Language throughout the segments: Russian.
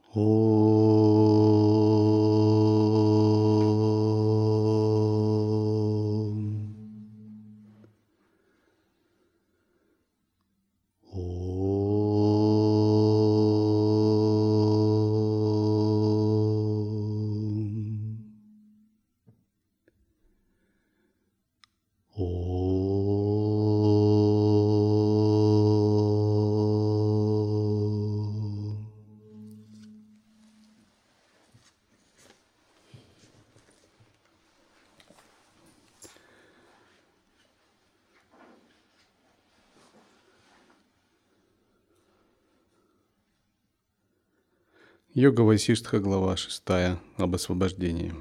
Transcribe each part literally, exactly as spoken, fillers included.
Йога Васиштха, глава шестая, об освобождении.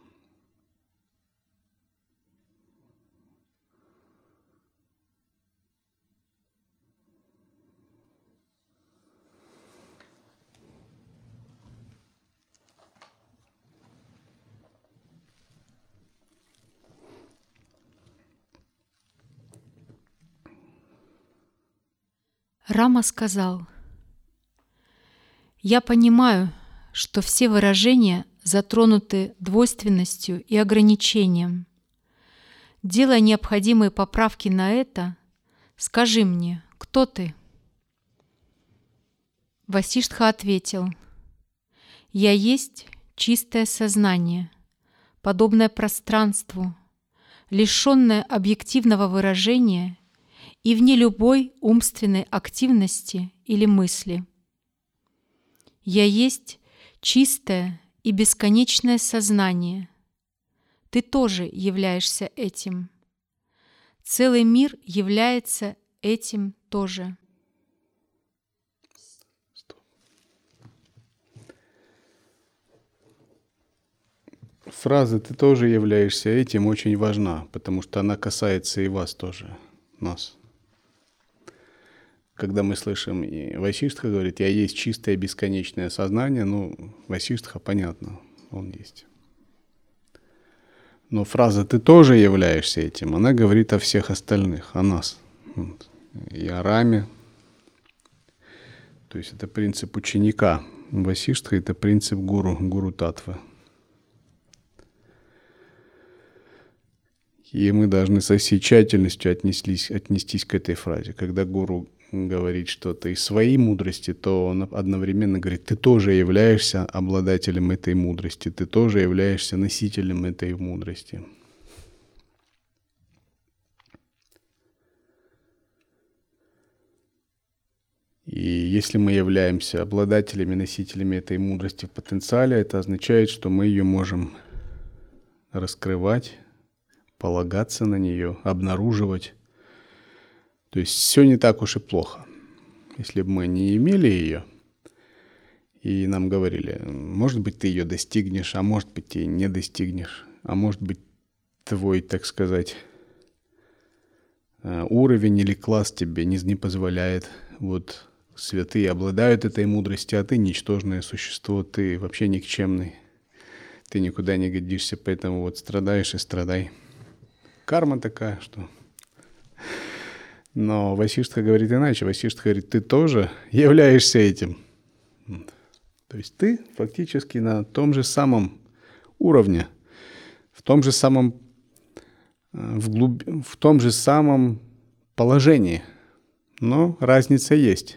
Рама сказал: «Я понимаю, что все выражения затронуты двойственностью и ограничением. Делая необходимые поправки на это, скажи мне, кто ты?» Васиштха ответил: «Я есть чистое сознание, подобное пространству, лишенное объективного выражения и вне любой умственной активности или мысли. Я есть чистое и бесконечное сознание. Ты тоже являешься этим. Целый мир является этим тоже». Фраза «ты тоже являешься этим» очень важна, потому что она касается и вас тоже, нас. Когда мы слышим, и Васиштха говорит: «Я есть чистое бесконечное сознание», ну, Васиштха, понятно, он есть. Но фраза «ты тоже являешься этим», она говорит о всех остальных, о нас. Вот. И о Раме. То есть это принцип ученика. Васиштха — это принцип гуру, гуру Татвы. И мы должны со всей тщательностью отнеслись, отнестись к этой фразе. Когда гуру говорит что-то из своей мудрости, то он одновременно говорит: ты тоже являешься обладателем этой мудрости, ты тоже являешься носителем этой мудрости. И если мы являемся обладателями, носителями этой мудрости в потенциале, это означает, что мы ее можем раскрывать, полагаться на нее, обнаруживать. То есть все не так уж и плохо. Если бы мы не имели ее, и нам говорили: может быть, ты ее достигнешь, а может быть, ты не достигнешь, а может быть, твой, так сказать, уровень или класс тебе не, не позволяет. Вот святые обладают этой мудростью, а ты ничтожное существо, ты вообще никчемный, ты никуда не годишься, поэтому вот страдаешь и страдай. Карма такая, что... Но Васиштха говорит иначе. Васиштха говорит: ты тоже являешься этим. То есть ты фактически на том же самом уровне, в том же самом, в, глуб... в том же самом положении. Но разница есть.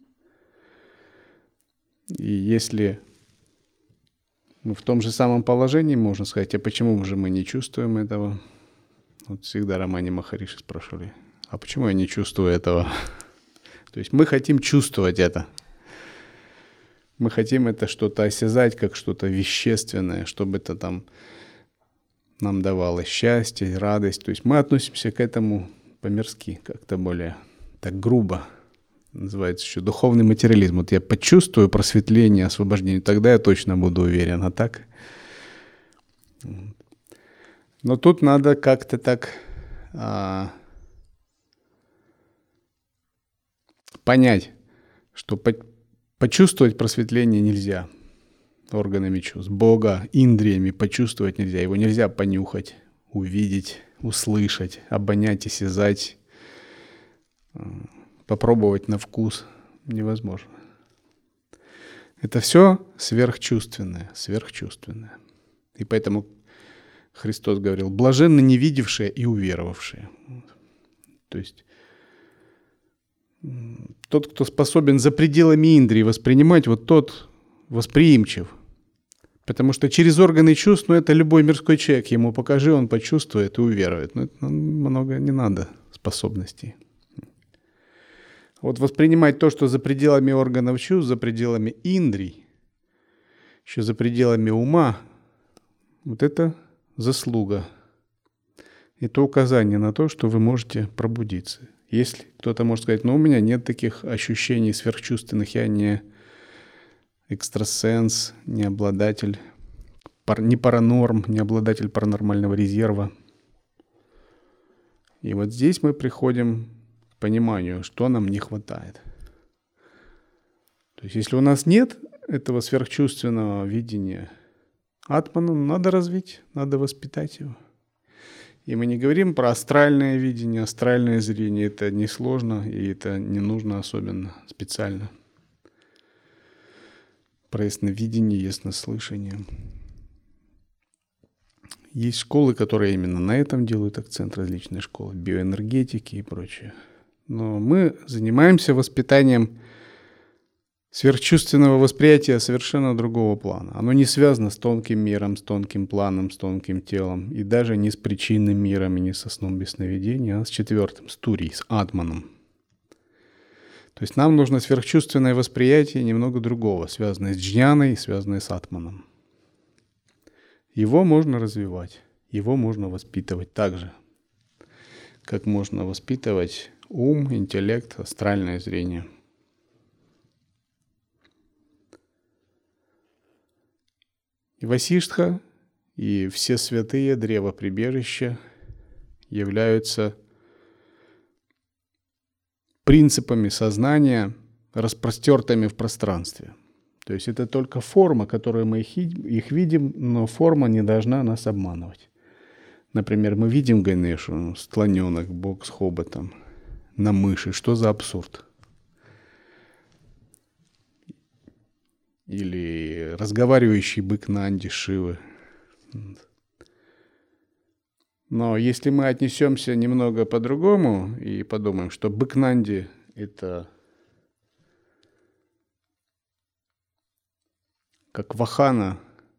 И если мы в том же самом положении, можно сказать: а почему же мы не чувствуем этого? Вот всегда Рамани Махариши спрашивали: а почему я не чувствую этого? То есть мы хотим чувствовать это. Мы хотим это что-то осязать, как что-то вещественное, чтобы это там нам давало счастье, радость. То есть мы относимся к этому по-мирски, как-то более так грубо. Называется еще духовный материализм. Вот я почувствую просветление, освобождение, тогда я точно буду уверен. А так... Но тут надо как-то так... А... понять, что по- почувствовать просветление нельзя органами чувств. Бога индриями почувствовать нельзя. Его нельзя понюхать, увидеть, услышать, обонять, осязать, попробовать на вкус. Невозможно. Это все сверхчувственное, сверхчувственное. И поэтому Христос говорил: блаженны невидевшие и уверовавшие. То есть тот, кто способен за пределами индрии воспринимать, вот тот восприимчив. Потому что через органы чувств, ну, это любой мирской человек, ему покажи, он почувствует и уверует. Но это много не надо способностей. Вот воспринимать то, что за пределами органов чувств, за пределами индрий, еще за пределами ума, вот это заслуга. Это указание на то, что вы можете пробудиться. Если кто-то может сказать: ну, у меня нет таких ощущений сверхчувственных, я не экстрасенс, не обладатель, не паранорм, не обладатель паранормального резерва. И вот здесь мы приходим к пониманию, что нам не хватает. То есть если у нас нет этого сверхчувственного видения атмана, надо развить, надо воспитать его. И мы не говорим про астральное видение, астральное зрение. Это несложно, и это не нужно особенно специально. Про ясновидение, яснослышание. Есть школы, которые именно на этом делают акцент, различные школы биоэнергетики и прочее. Но мы занимаемся воспитанием сверхчувственного восприятия совершенно другого плана. Оно не связано с тонким миром, с тонким планом, с тонким телом, и даже не с причинным миром, и не со сном без сновидения, а с четвертым, с Турией, с атманом. То есть нам нужно сверхчувственное восприятие немного другого, связанное с джняной, связанное с атманом. Его можно развивать, его можно воспитывать так же, как можно воспитывать ум, интеллект, астральное зрение. И Васиштха, и все святые древоприбежища являются принципами сознания, распростертыми в пространстве. То есть это только форма, которую мы их, их видим, но форма не должна нас обманывать. Например, мы видим Ганешу, слоненок, бог с хоботом, на мыши. Что за абсурд? Или разговаривающий бык Нанди Шивы. Но если мы отнесемся немного по-другому и подумаем, что бык Нанди — это как вахана,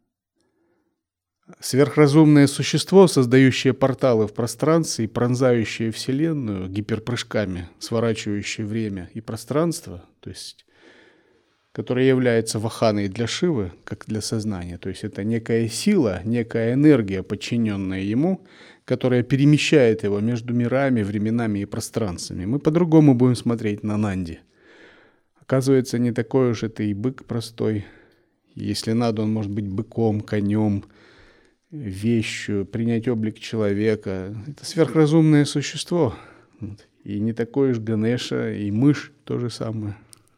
сверхразумное существо, создающее порталы в пространстве и пронзающее Вселенную гиперпрыжками, сворачивающее время и пространство, то есть которая является ваханой для Шивы, как для сознания. То есть это некая сила, некая энергия, подчиненная ему, которая перемещает его между мирами, временами и пространствами. Мы по-другому будем смотреть на Нанди. Оказывается, не такой уж это и бык простой. Если надо, он может быть быком, конем, вещью, принять облик человека. Это сверхразумное существо. И не такой уж Ганеша, и мышь то же самое.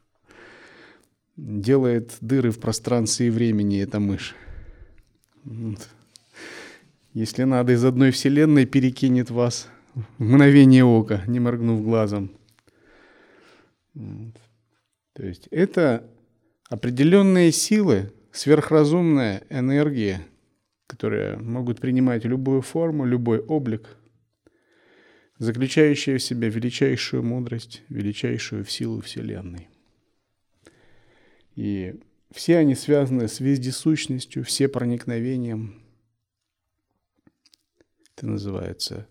Делает дыры в пространстве и времени эта мышь. Вот. Если надо, из одной вселенной перекинет вас в мгновение ока, не моргнув глазом. Вот. То есть это определенные силы, сверхразумная энергия, которые могут принимать любую форму, любой облик, заключающая в себе величайшую мудрость, величайшую в силу Вселенной. И все они связаны с вездесущностью, все проникновением. Это называется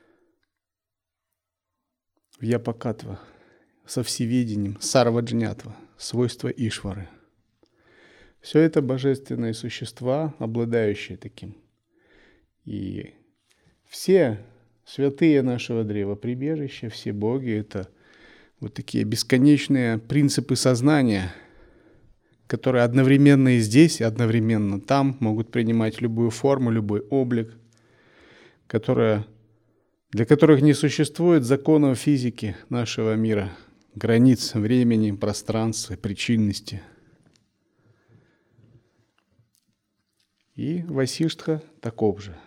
вьяпакатва, со всевидением, сарваджнятва, свойства Ишвары. Все это божественные существа, обладающие таким. И все святые нашего древоприбежища, все боги — это вот такие бесконечные принципы сознания, которые одновременно и здесь, и одновременно там могут принимать любую форму, любой облик, которая, для которых не существует законов физики нашего мира, границ времени, пространства, причинности. И Васиштха таков же,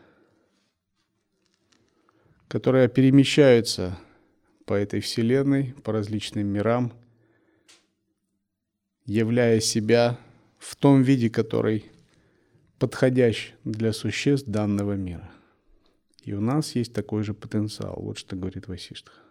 которые перемещаются по этой вселенной, по различным мирам, являя себя в том виде, который подходящий для существ данного мира. И у нас есть такой же потенциал. Вот что говорит Васиштха.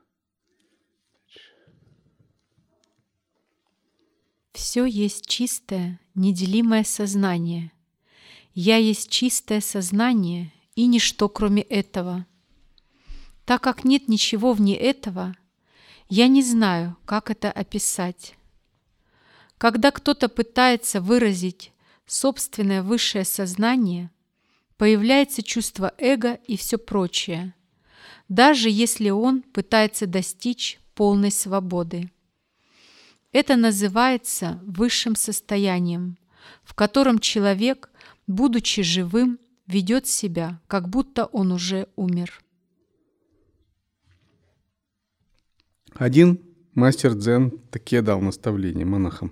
Все есть чистое, неделимое сознание. Я есть чистое сознание и ничто, кроме этого. Так как нет ничего вне этого, я не знаю, как это описать. Когда кто-то пытается выразить собственное высшее сознание, появляется чувство эго и все прочее, даже если он пытается достичь полной свободы. Это называется высшим состоянием, в котором человек, будучи живым, ведет себя, как будто он уже умер. Один мастер дзен такие дал наставления монахам.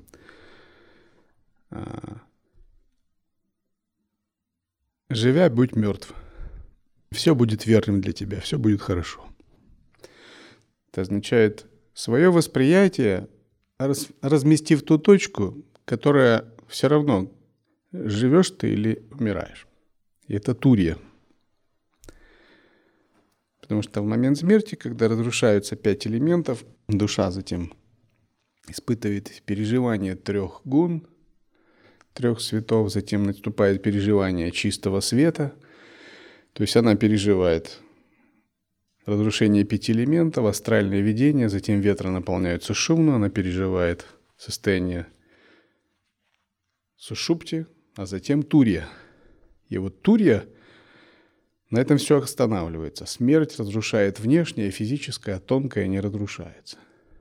Живя, будь мертв. Все будет верным для тебя, все будет хорошо. Это означает свое восприятие раз, размести в ту точку, которая все равно, живешь ты или умираешь. И это турья. Потому что в момент смерти, когда разрушаются пять элементов, душа затем испытывает переживание трех гун, трех светов, затем наступает переживание чистого света. То есть она переживает разрушение пяти элементов, астральное видение, затем ветры наполняются шумно, она переживает состояние сушупти, а затем турья. И вот турья, на этом все останавливается. Смерть разрушает внешнее, физическое, а тонкое не разрушается.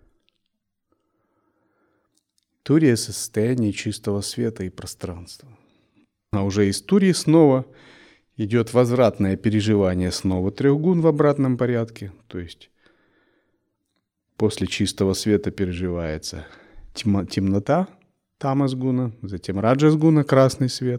Турья — состояние чистого света и пространства. А уже из турьи снова идет возвратное переживание снова трех гун в обратном порядке. То есть после чистого света переживается тьма, темнота, тамас-гуна, затем раджас-гуна, красный свет,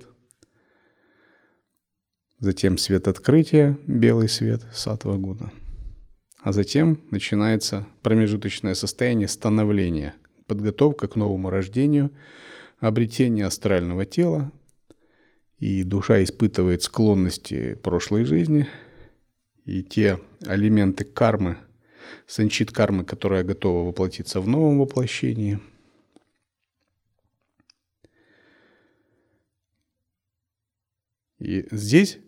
затем свет открытия, белый свет, саттва-гуна. А затем начинается промежуточное состояние становления, подготовка к новому рождению, обретение астрального тела, и душа испытывает склонности прошлой жизни, и те элементы кармы, санчит кармы, которая готова воплотиться в новом воплощении. И здесь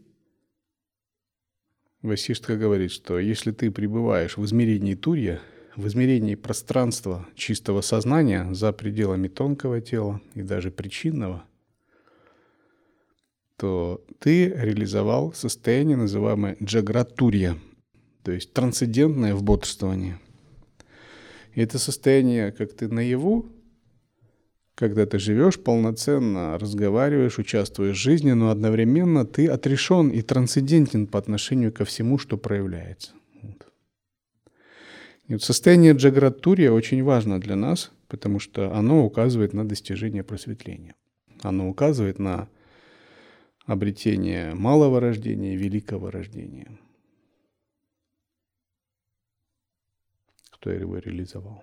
Васиштха говорит, что если ты пребываешь в измерении турья, в измерении пространства чистого сознания за пределами тонкого тела и даже причинного, то ты реализовал состояние, называемое джаграт-турья, то есть трансцендентное в бодрствовании. И это состояние, как ты наяву, когда ты живешь полноценно, разговариваешь, участвуешь в жизни, но одновременно ты отрешен и трансцендентен по отношению ко всему, что проявляется. Вот. И вот состояние джаграт-турья очень важно для нас, потому что оно указывает на достижение просветления. Оно указывает на обретение малого рождения и великого рождения. Кто его реализовал?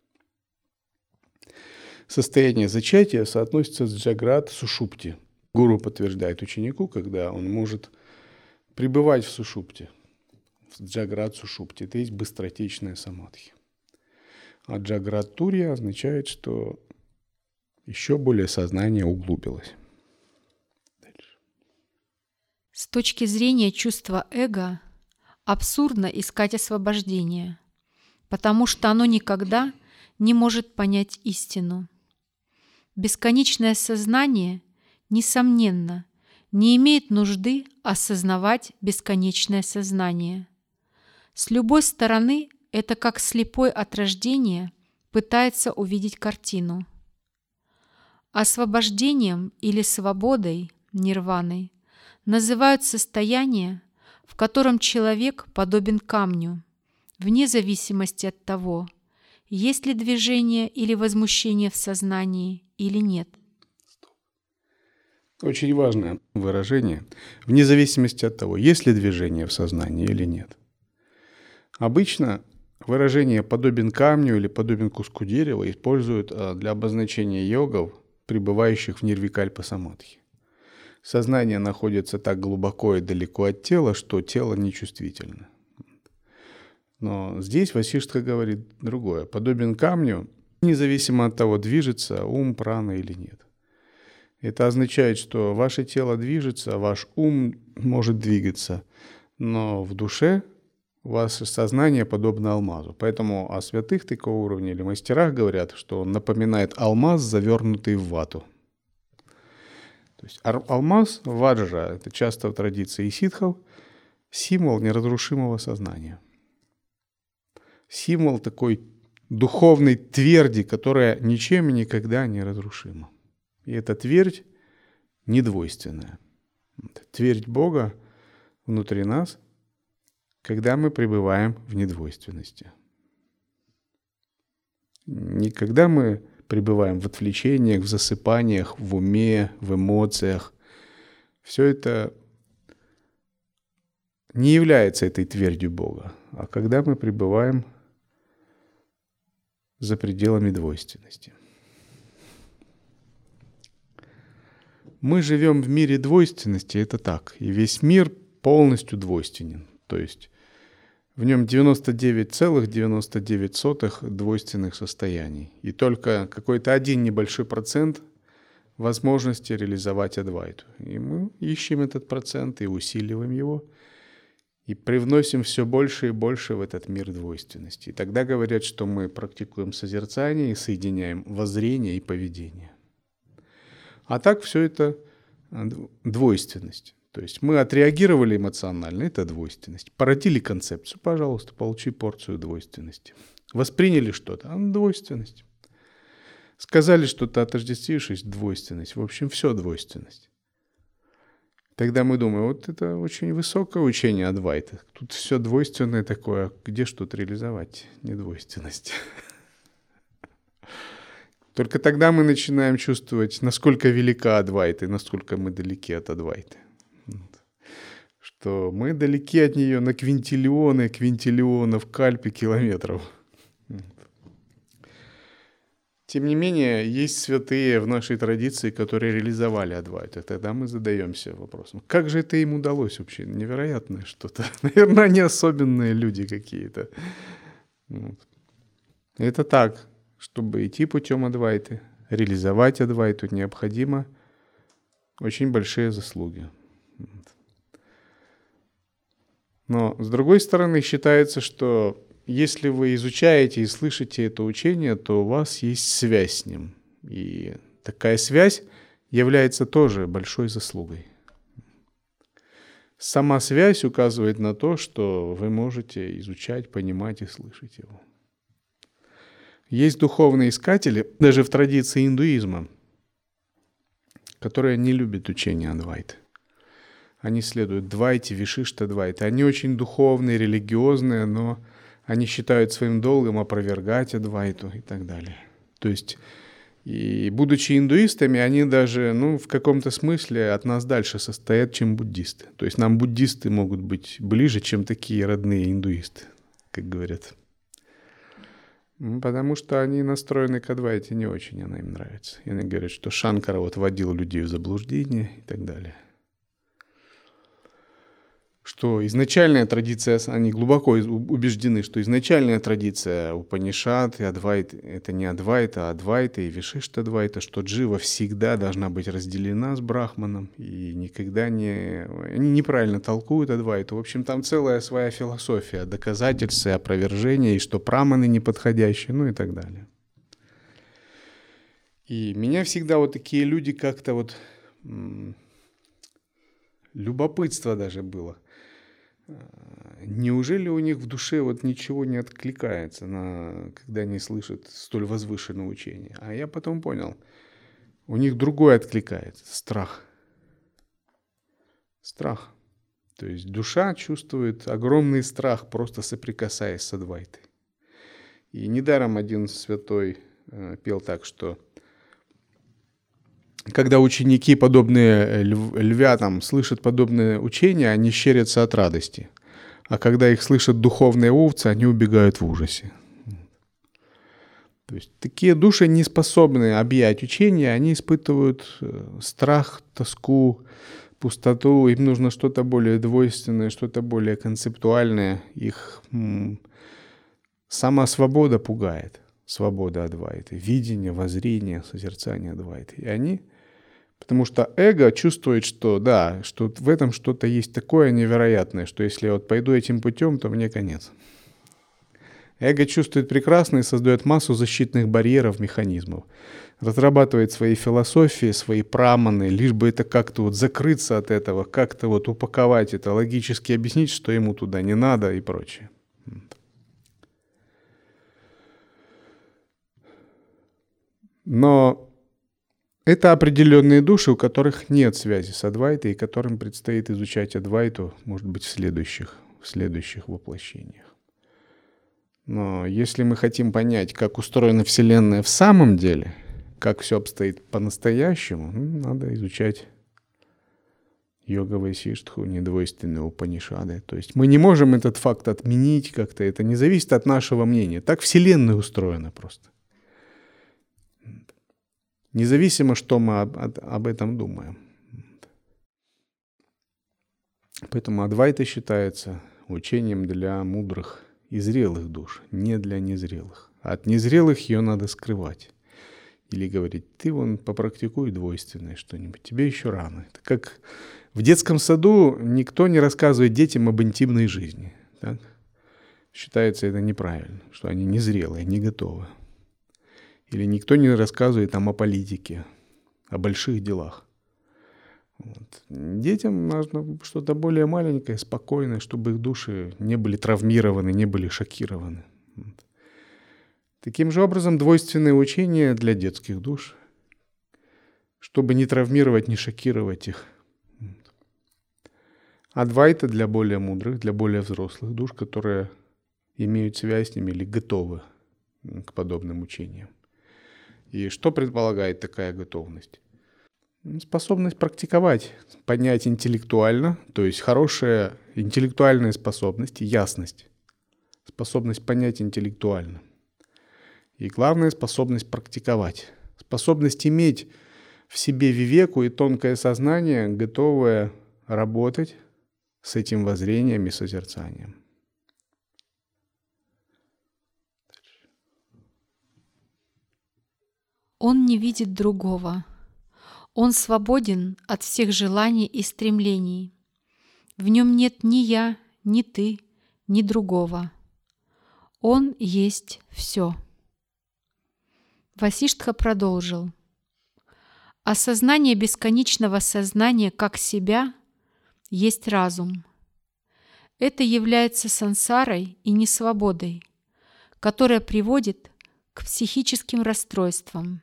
Состояние зачатия соотносится с джаграт сушупти. Гуру подтверждает ученику, когда он может пребывать в сушупте, в джаграт сушупти. Это есть быстротечная самадхи. А джаграт турья означает, что еще более сознание углубилось. Дальше. С точки зрения чувства эго абсурдно искать освобождение, потому что оно никогда не может понять истину. Бесконечное сознание, несомненно, не имеет нужды осознавать бесконечное сознание. С любой стороны это как слепой от рождения пытается увидеть картину. Освобождением или свободой, нирваной, называют состояние, в котором человек подобен камню, вне зависимости от того, есть ли движение или возмущение в сознании или нет. Очень важное выражение, вне зависимости от того, есть ли движение в сознании или нет. Обычно выражение «подобен камню» или «подобен куску дерева» используют для обозначения йогов, пребывающих в нирвикальпа самадхи. Сознание находится так глубоко и далеко от тела, что тело нечувствительно. Но здесь Васиштха говорит другое. Подобен камню, независимо от того, движется ум, прана или нет. Это означает, что ваше тело движется, ваш ум может двигаться, но в душе ваше сознание подобно алмазу. Поэтому о святых такого уровня или мастерах говорят, что он напоминает алмаз, завернутый в вату. То есть алмаз, ваджра, это часто в традиции ситхов, символ неразрушимого сознания. Символ такой духовной тверди, которая ничем и никогда не разрушима. И эта твердь недвойственная. Твердь Бога внутри нас, когда мы пребываем в недвойственности. Не когда мы пребываем в отвлечениях, в засыпаниях, в уме, в эмоциях. Все это не является этой твердью Бога, а когда мы пребываем за пределами двойственности. Мы живем в мире двойственности, это так, и весь мир полностью двойственен. То есть в нем девяносто девять целых девяносто девять сотых двойственных состояний. И только какой-то один небольшой процент возможности реализовать адвайту. И мы ищем этот процент и усиливаем его, и привносим все больше и больше в этот мир двойственности. И тогда говорят, что мы практикуем созерцание и соединяем воззрение и поведение. А так все это двойственность. То есть мы отреагировали эмоционально, это двойственность. Породили концепцию, пожалуйста, получи порцию двойственности. Восприняли что-то, а двойственность. Сказали что-то, отождествившись, двойственность. В общем, все двойственность. Тогда мы думаем, вот это очень высокое учение Адвайта. Тут все двойственное такое, где что-то реализовать? Недвойственность. Только тогда мы начинаем чувствовать, насколько велика Адвайта и насколько мы далеки от Адвайты. Что мы далеки от нее на квинтиллионы, квинтиллионов, кальпи, километров. Тем не менее, есть святые в нашей традиции, которые реализовали Адвайту. Тогда мы задаемся вопросом, как же это им удалось вообще? Невероятное что-то. Наверное, они особенные люди какие-то. Вот. Это так, чтобы идти путем Адвайты, реализовать Адвайту, необходимо очень большие заслуги. Но, с другой стороны, считается, что если вы изучаете и слышите это учение, то у вас есть связь с ним. И такая связь является тоже большой заслугой. Сама связь указывает на то, что вы можете изучать, понимать и слышать его. Есть духовные искатели, даже в традиции индуизма, которые не любят учение Адвайты. Они следуют Двайте, Вишишта Двайте. Они очень духовные, религиозные, но они считают своим долгом опровергать Адвайту и так далее. То есть, и будучи индуистами, они даже, ну, в каком-то смысле от нас дальше состоят, чем буддисты. То есть нам буддисты могут быть ближе, чем такие родные индуисты, как говорят. Потому что они настроены к Адвайте не очень, она им нравится. И они говорят, что Шанкара вот вводил людей в заблуждение и так далее. Что изначальная традиция, они глубоко убеждены, что изначальная традиция Упанишад и Адвайта — это не Адвайта, а Адвайта и Вишишта Адвайта, что джива всегда должна быть разделена с Брахманом и никогда не... Они неправильно толкуют Адвайту. В общем, там целая своя философия, доказательства, опровержения, и что праманы неподходящие, ну и так далее. И меня всегда вот такие люди как-то вот... М- любопытство даже было. Неужели у них в душе вот ничего не откликается, на, когда они слышат столь возвышенное учение? А я потом понял, у них другое откликается – страх. Страх. То есть душа чувствует огромный страх, просто соприкасаясь с Адвайтой. И недаром один святой э, пел так, что когда ученики, подобные львятам, слышат подобное учение, они щерятся от радости. А когда их слышат духовные овцы, они убегают в ужасе. То есть такие души не способны объять учение, они испытывают страх, тоску, пустоту, им нужно что-то более двойственное, что-то более концептуальное. Их м, сама свобода пугает, свобода Адвайты, видение, воззрение, созерцание Адвайты. И они, потому что эго чувствует, что да, что в этом что-то есть такое невероятное, что если я вот пойду этим путем, то мне конец. Эго чувствует прекрасно и создает массу защитных барьеров, механизмов. Разрабатывает свои философии, свои праманы, лишь бы это как-то вот закрыться от этого, как-то вот упаковать это, логически объяснить, что ему туда не надо и прочее. Но это определенные души, у которых нет связи с Адвайтой, и которым предстоит изучать Адвайту, может быть, в следующих, в следующих воплощениях. Но если мы хотим понять, как устроена Вселенная в самом деле, как все обстоит по-настоящему, надо изучать йога Вайсиштху, недвойственные Упанишады. То есть мы не можем этот факт отменить как-то, это не зависит от нашего мнения. Так Вселенная устроена просто. Независимо, что мы об, об этом думаем. Поэтому Адвайта считается учением для мудрых и зрелых душ, не для незрелых. А от незрелых ее надо скрывать. Или говорить, ты вон попрактикуй двойственное что-нибудь, тебе еще рано. Это как в детском саду никто не рассказывает детям об интимной жизни. Так? Считается это неправильно, что они незрелые, не готовы. Или никто не рассказывает там о политике, о больших делах. Вот. Детям нужно что-то более маленькое, спокойное, чтобы их души не были травмированы, не были шокированы. Вот. Таким же образом, двойственное учение для детских душ, чтобы не травмировать, не шокировать их. Вот. Адвайта для более мудрых, для более взрослых душ, которые имеют связь с ними или готовы к подобным учениям. И что предполагает такая готовность? Способность практиковать, понять интеллектуально, то есть хорошая интеллектуальная способность, ясность, способность понять интеллектуально. И главное, способность практиковать, способность иметь в себе вивеку и тонкое сознание, готовое работать с этим воззрением и созерцанием. Он не видит другого. Он свободен от всех желаний и стремлений. В нем нет ни я, ни ты, ни другого. Он есть все. Васиштха продолжил. Осознание бесконечного сознания как себя есть разум. Это является сансарой и несвободой, которая приводит к психическим расстройствам.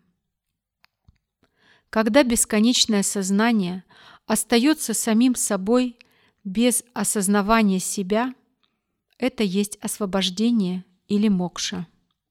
Когда бесконечное сознание остается самим собой без осознавания себя, это есть освобождение или мокша.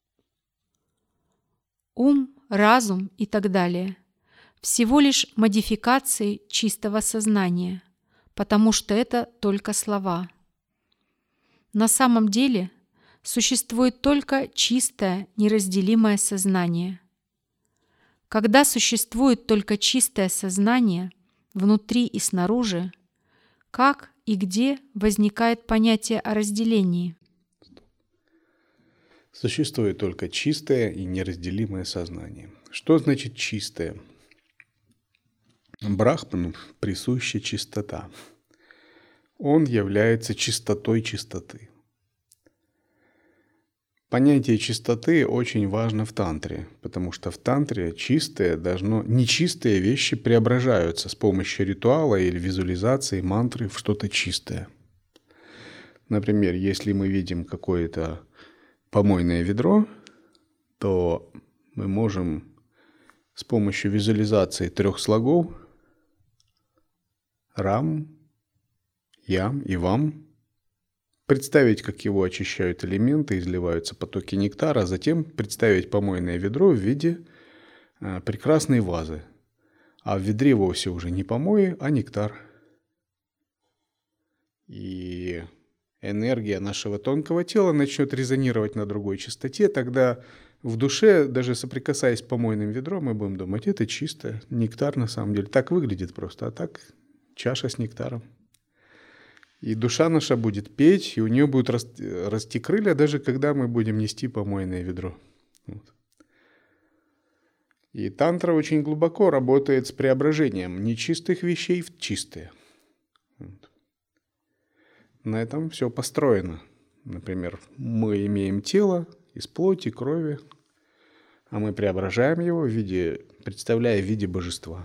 Ум, разум и так далее – всего лишь модификации чистого сознания, потому что это только слова. На самом деле существует только чистое, неразделимое сознание. Когда существует только чистое сознание внутри и снаружи, как и где возникает понятие о разделении? Существует только чистое и неразделимое сознание. Что значит чистое? Брахману присуща чистота. Он является чистотой чистоты. Понятие чистоты очень важно в тантре, потому что в тантре чистое должно, нечистые вещи преображаются с помощью ритуала или визуализации мантры в что-то чистое. Например, если мы видим какое-то помойное ведро, то мы можем с помощью визуализации трех слогов Рам, Ям и Вам представить, как его очищают элементы, изливаются потоки нектара, а затем представить помойное ведро в виде а, прекрасной вазы. А в ведре вовсе уже не помои, а нектар. И энергия нашего тонкого тела начнет резонировать на другой частоте, тогда В душе, даже соприкасаясь с помойным ведром, мы будем думать, это чисто, нектар на самом деле. Так выглядит просто, а так чаша с нектаром. И душа наша будет петь, и у нее будут расти, расти крылья, даже когда мы будем нести помойное ведро. Вот. И тантра очень глубоко работает с преображением нечистых вещей в чистые. Вот. На этом все построено. Например, мы имеем тело из плоти, крови, а мы преображаем его в виде, представляя в виде божества.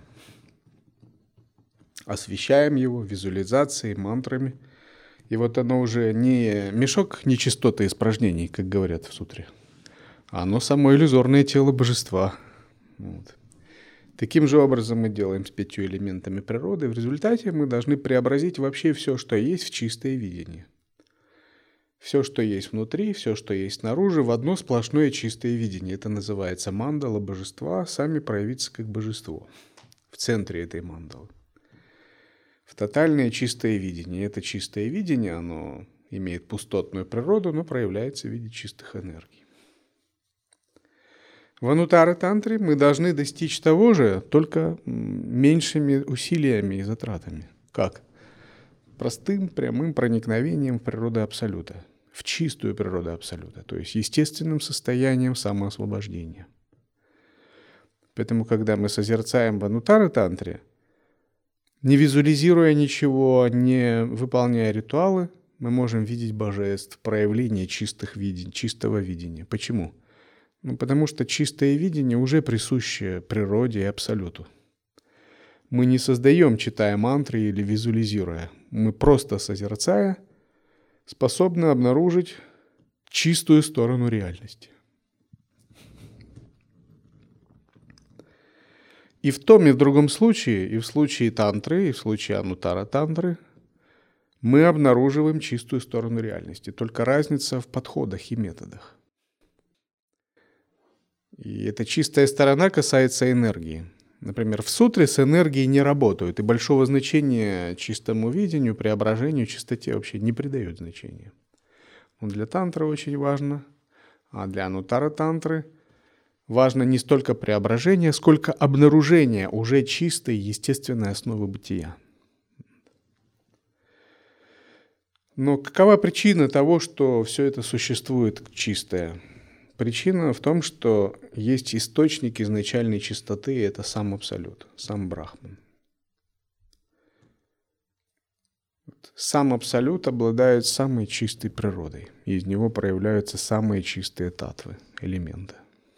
Освещаем его визуализацией, мантрами. И вот оно уже не мешок нечистоты и испражнений, как говорят в сутре, а оно само иллюзорное тело божества. Вот. Таким же образом мы делаем с пятью элементами природы. В результате мы должны преобразить вообще все, что есть, в чистое видение. Все, что есть внутри, все, что есть снаружи, в одно сплошное чистое видение. Это называется мандала божества, сами проявиться как божество в центре этой мандалы. В тотальное чистое видение. Это чистое видение, оно имеет пустотную природу, но проявляется в виде чистых энергий. В анутара-тантре мы должны достичь того же, только меньшими усилиями и затратами. Как? Простым, прямым проникновением в природу Абсолюта, в чистую природу Абсолюта, то есть естественным состоянием самоосвобождения. Поэтому, когда мы созерцаем в анутара-тантре, не визуализируя ничего, не выполняя ритуалы, мы можем видеть божеств, проявление чистых видений, чистого видения. Почему? Ну, потому что чистое видение уже присуще природе и Абсолюту. Мы не создаем, читая мантры или визуализируя. Мы просто созерцая способны обнаружить чистую сторону реальности. И в том, и в другом случае, и в случае тантры, и в случае анутара-тантры, мы обнаруживаем чистую сторону реальности. Только разница в подходах и методах. И эта чистая сторона касается энергии. Например, в сутре с энергией не работают, и большого значения чистому видению, преображению, чистоте вообще не придают значения. Но для тантры очень важно, а для анутара-тантры важно не столько преображение, сколько обнаружение уже чистой, естественной основы бытия. Но какова причина того, что все это существует чистое? Причина в том, что есть источник изначальной чистоты, и это сам Абсолют, сам Брахман. Сам Абсолют обладает самой чистой природой, и из него проявляются самые чистые татвы, элементы.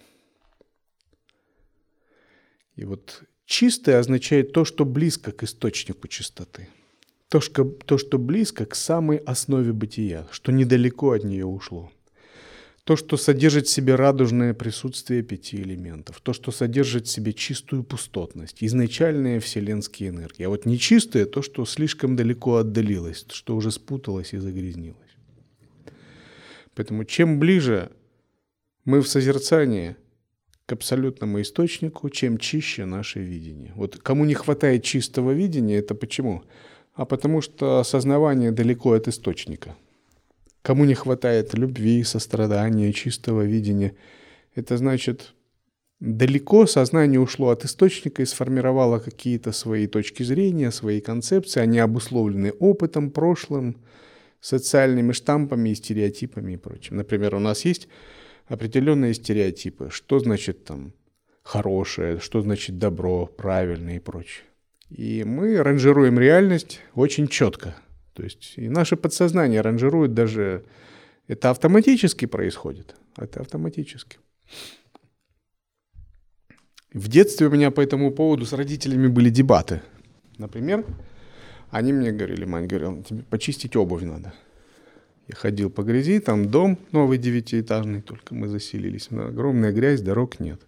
И вот чистое означает то, что близко к источнику чистоты, то, что, то, что близко к самой основе бытия, что недалеко от нее ушло. То, что содержит в себе радужное присутствие пяти элементов. То, что содержит в себе чистую пустотность, изначальные вселенские энергии. А вот нечистое – то, что слишком далеко отдалилось, что уже спуталось и загрязнилось. Поэтому чем ближе мы в созерцании к абсолютному источнику, чем чище наше видение. Вот кому не хватает чистого видения, это почему? А потому что осознавание далеко от источника. Кому не хватает любви, сострадания, чистого видения, это значит, далеко сознание ушло от источника и сформировало какие-то свои точки зрения, свои концепции, они обусловлены опытом, прошлым, социальными штампами и стереотипами и прочим. Например, у нас есть определенные стереотипы, что значит там хорошее, что значит добро, правильное и прочее. И мы ранжируем реальность очень четко. То есть и наше подсознание ранжирует даже, это автоматически происходит, это автоматически. В детстве у меня по этому поводу с родителями были дебаты. Например, они мне говорили, мать говорила, тебе почистить обувь надо. Я ходил по грязи, там дом новый девятиэтажный, только мы заселились, огромная грязь, дорог нет.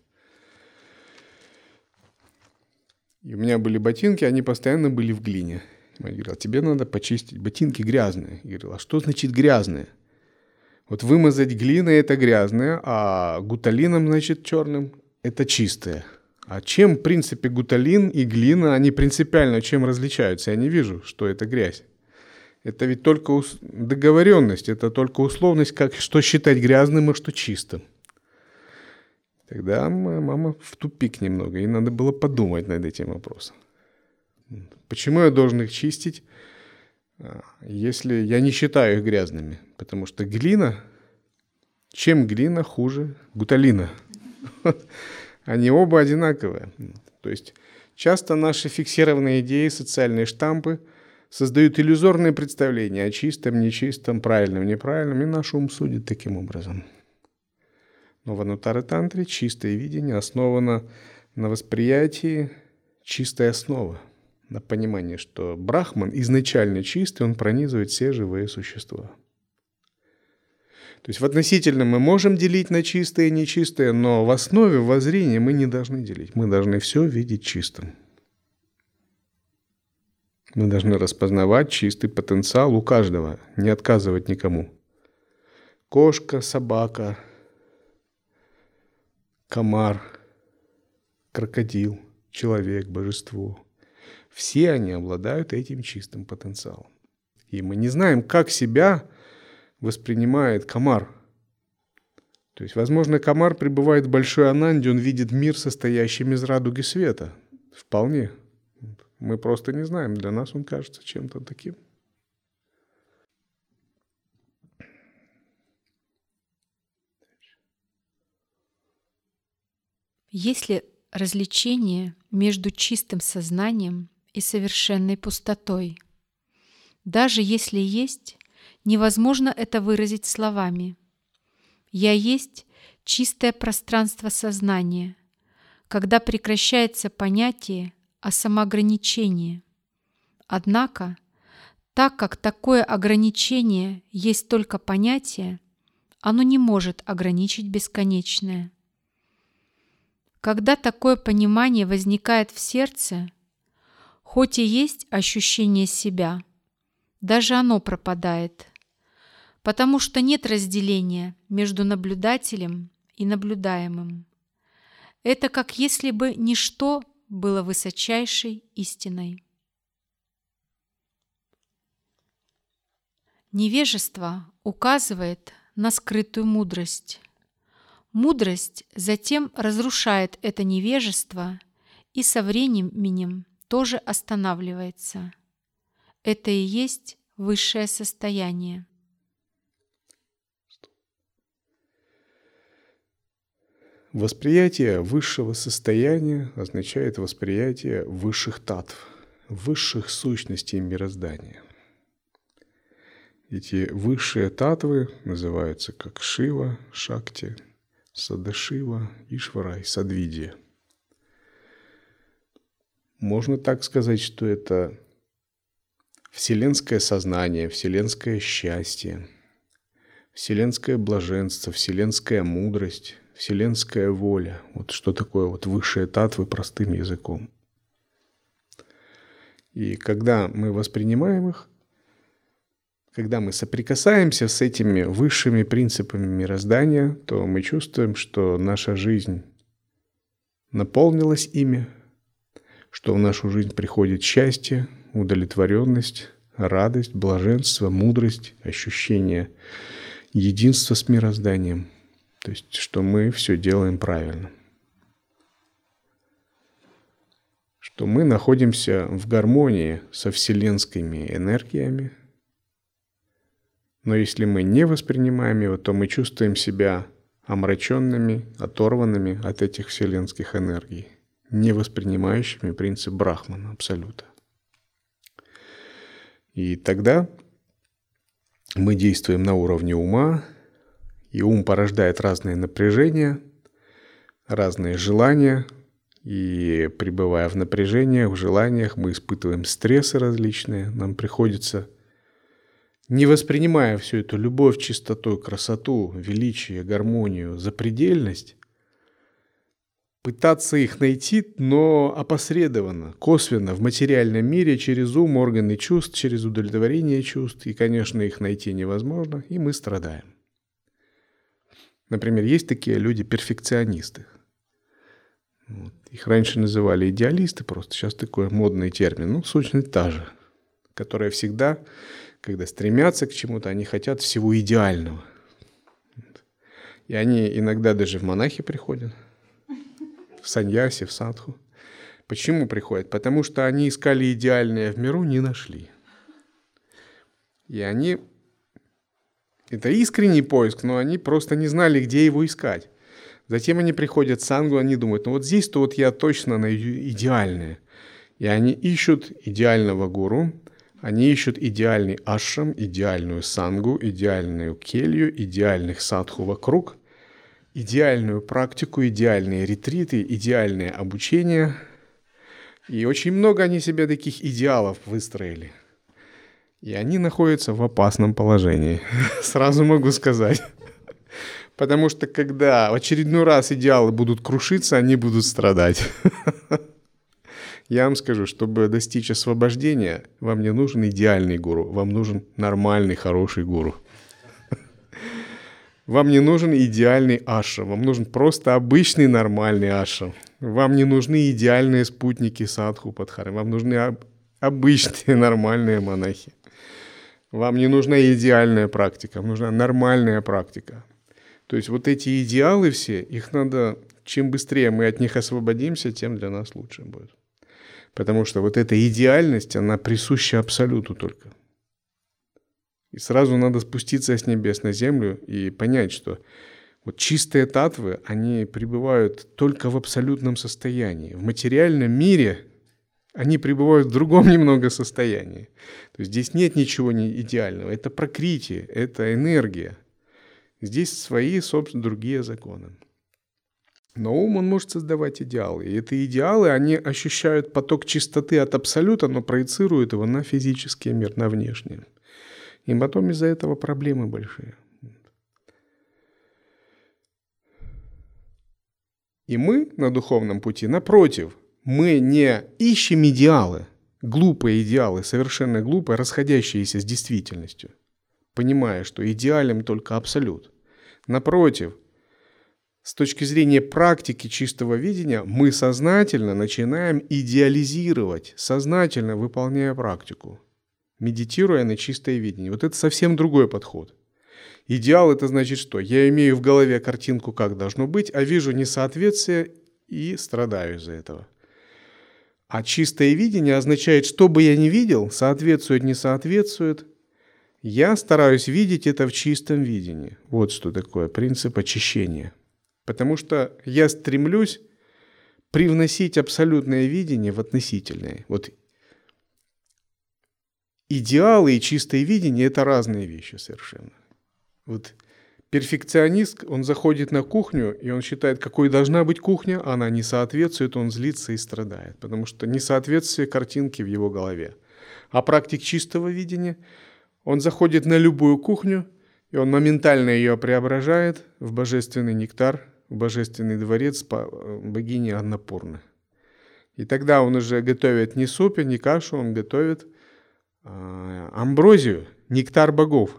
И у меня были ботинки, они постоянно были в глине. Я говорил, тебе надо почистить, ботинки грязные. Я говорил, а что значит грязные? Вот вымазать глиной это грязное, а гуталином, значит, черным это чистое. А чем, в принципе, гуталин и глина, они принципиально чем различаются? Я не вижу, что это грязь. Это ведь только договоренность, это только условность, как, что считать грязным, а что чистым. Тогда моя мама в тупик немного, ей надо было подумать над этим вопросом. Почему я должен их чистить, если я не считаю их грязными? Потому что глина, чем глина хуже гуталина? Они оба одинаковые. То есть часто наши фиксированные идеи, социальные штампы создают иллюзорные представления о чистом, нечистом, правильном, неправильном, и наш ум судит таким образом. Но в Анутара-тантре чистое видение основано на восприятии чистой основы, на понимании, что Брахман изначально чистый, он пронизывает все живые существа. То есть в относительном мы можем делить на чистое и нечистое, но в основе воззрения мы не должны делить. Мы должны все видеть чистым. Мы должны распознавать чистый потенциал у каждого, не отказывать никому. Кошка, собака, комар, крокодил, человек, божество. Все они обладают этим чистым потенциалом. И мы не знаем, как себя воспринимает комар. То есть, возможно, комар пребывает в большой ананде, он видит мир, состоящим из радуги света. Вполне. Мы просто не знаем, для нас он кажется чем-то таким. Есть ли различие между чистым сознанием и совершенной пустотой? Даже если есть, невозможно это выразить словами. «Я есть чистое пространство сознания», когда прекращается понятие о самоограничении. Однако, так как такое ограничение есть только понятие, оно не может ограничить бесконечное. Когда такое понимание возникает в сердце, хоть и есть ощущение себя, даже оно пропадает, потому что нет разделения между наблюдателем и наблюдаемым. Это как если бы ничто было высочайшей истиной. Невежество указывает на скрытую мудрость. Мудрость затем разрушает это невежество и со временем тоже останавливается. Это и есть высшее состояние. Восприятие высшего состояния означает восприятие высших татв, высших сущностей мироздания. Эти высшие татвы называются как Шива, Шакти, Садашива, Ишвара и Садвидья. Можно так сказать, что это вселенское сознание, вселенское счастье, вселенское блаженство, вселенская мудрость, вселенская воля. Вот что такое вот высшие татвы простым языком. И когда мы воспринимаем их, когда мы соприкасаемся с этими высшими принципами мироздания, то мы чувствуем, что наша жизнь наполнилась ими, что в нашу жизнь приходит счастье, удовлетворенность, радость, блаженство, мудрость, ощущение единства с мирозданием. То есть, что мы все делаем правильно. Что мы находимся в гармонии со вселенскими энергиями. Но если мы не воспринимаем его, то мы чувствуем себя омраченными, оторванными от этих вселенских энергий, не воспринимающими принцип Брахмана, абсолюта. И тогда мы действуем на уровне ума, и ум порождает разные напряжения, разные желания, и пребывая в напряжениях, в желаниях, мы испытываем стрессы различные, нам приходится, не воспринимая всю эту любовь, чистоту, красоту, величие, гармонию, запредельность, пытаться их найти, но опосредованно, косвенно, в материальном мире, через ум, органы чувств, через удовлетворение чувств. И, конечно, их найти невозможно, и мы страдаем. Например, есть такие люди перфекционисты. Вот. Их раньше называли идеалисты, просто сейчас такой модный термин. Ну, сущность та же, которая всегда, когда стремятся к чему-то, они хотят всего идеального. И они иногда даже в монахи приходят. в саньясе, в садху. Почему приходят? Потому что они искали идеальное в миру, не нашли. И они... Это искренний поиск, но они просто не знали, где его искать. Затем они приходят в сангу, они думают, ну вот здесь-то вот я точно найду идеальное. И они ищут идеального гуру, они ищут идеальный ашрам, идеальную сангу, идеальную келью, идеальных садху вокруг, идеальную практику, идеальные ретриты, идеальное обучение. И очень много они себе таких идеалов выстроили. И они находятся в опасном положении, сразу могу сказать. Потому что когда в очередной раз идеалы будут крушиться, они будут страдать. Я вам скажу, чтобы достичь освобождения, вам не нужен идеальный гуру, вам нужен нормальный, хороший гуру. Вам не нужен идеальный ашрам, вам нужен просто обычный нормальный ашрам. Вам не нужны идеальные спутники садху падхары, вам нужны обычные нормальные монахи. Вам не нужна идеальная практика, вам нужна нормальная практика. То есть вот эти идеалы все, их надо, чем быстрее мы от них освободимся, тем для нас лучше будет. Потому что вот эта идеальность, она присуща абсолюту только. И сразу надо спуститься с небес на землю и понять, что вот чистые татвы, они пребывают только в абсолютном состоянии. В материальном мире они пребывают в другом немного состоянии. То есть здесь нет ничего не идеального. Это пракрити, это энергия. Здесь свои, собственно, другие законы. Но ум, он может создавать идеалы. И эти идеалы, они ощущают поток чистоты от абсолюта, но проецируют его на физический мир, на внешний. И потом из-за этого проблемы большие. И мы на духовном пути, напротив, мы не ищем идеалы, глупые идеалы, совершенно глупые, расходящиеся с действительностью, понимая, что идеален только абсолют. Напротив, с точки зрения практики чистого видения, мы сознательно начинаем идеализировать, сознательно выполняя практику, медитируя на чистое видение. Вот это совсем другой подход. Идеал – это значит что? Я имею в голове картинку, как должно быть, а вижу несоответствие и страдаю из-за этого. А чистое видение означает, что бы я ни видел, соответствует, не соответствует, я стараюсь видеть это в чистом видении. Вот что такое принцип очищения. Потому что я стремлюсь привносить абсолютное видение в относительное. Вот идеалы и чистое видение – это разные вещи совершенно. Вот перфекционист, он заходит на кухню, и он считает, какой должна быть кухня, а она не соответствует, он злится и страдает, потому что несоответствие картинки в его голове. А практик чистого видения, он заходит на любую кухню, и он моментально ее преображает в божественный нектар, в божественный дворец богини Аннапурны. И тогда он уже готовит не супи, не кашу, он готовит а, амброзию, нектар богов,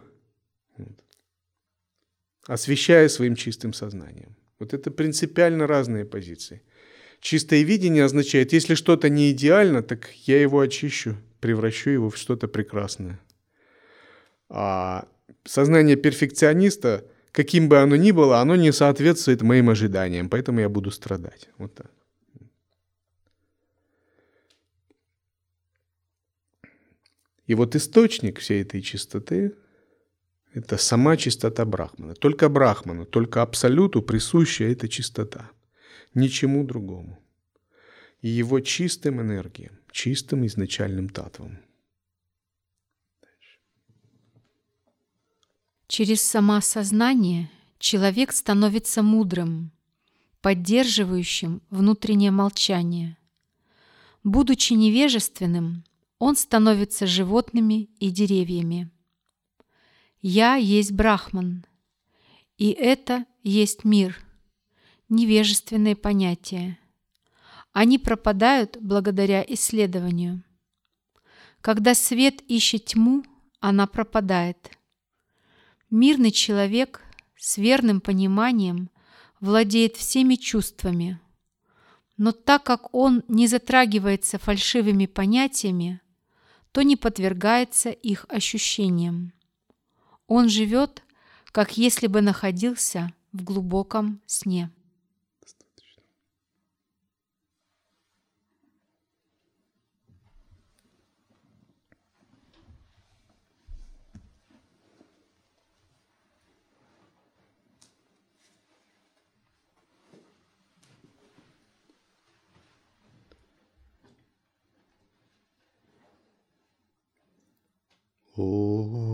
освещая своим чистым сознанием. Вот это принципиально разные позиции. Чистое видение означает, если что-то не идеально, так я его очищу, превращу его в что-то прекрасное. А сознание перфекциониста, каким бы оно ни было, оно не соответствует моим ожиданиям, поэтому я буду страдать. Вот так. И вот источник всей этой чистоты – это сама чистота Брахмана. Только Брахману, только Абсолюту присуща эта чистота. Ничему другому. И его чистым энергиям, чистым изначальным татвам. Через самоосознание человек становится мудрым, поддерживающим внутреннее молчание. Будучи невежественным, он становится животными и деревьями. «Я есть Брахман, и это есть мир», невежественные понятия. Они пропадают благодаря исследованию. Когда свет ищет тьму, она пропадает. Мирный человек с верным пониманием владеет всеми чувствами, но так как он не затрагивается фальшивыми понятиями, то не подвергается их ощущениям. Он живет, как если бы находился в глубоком сне. О.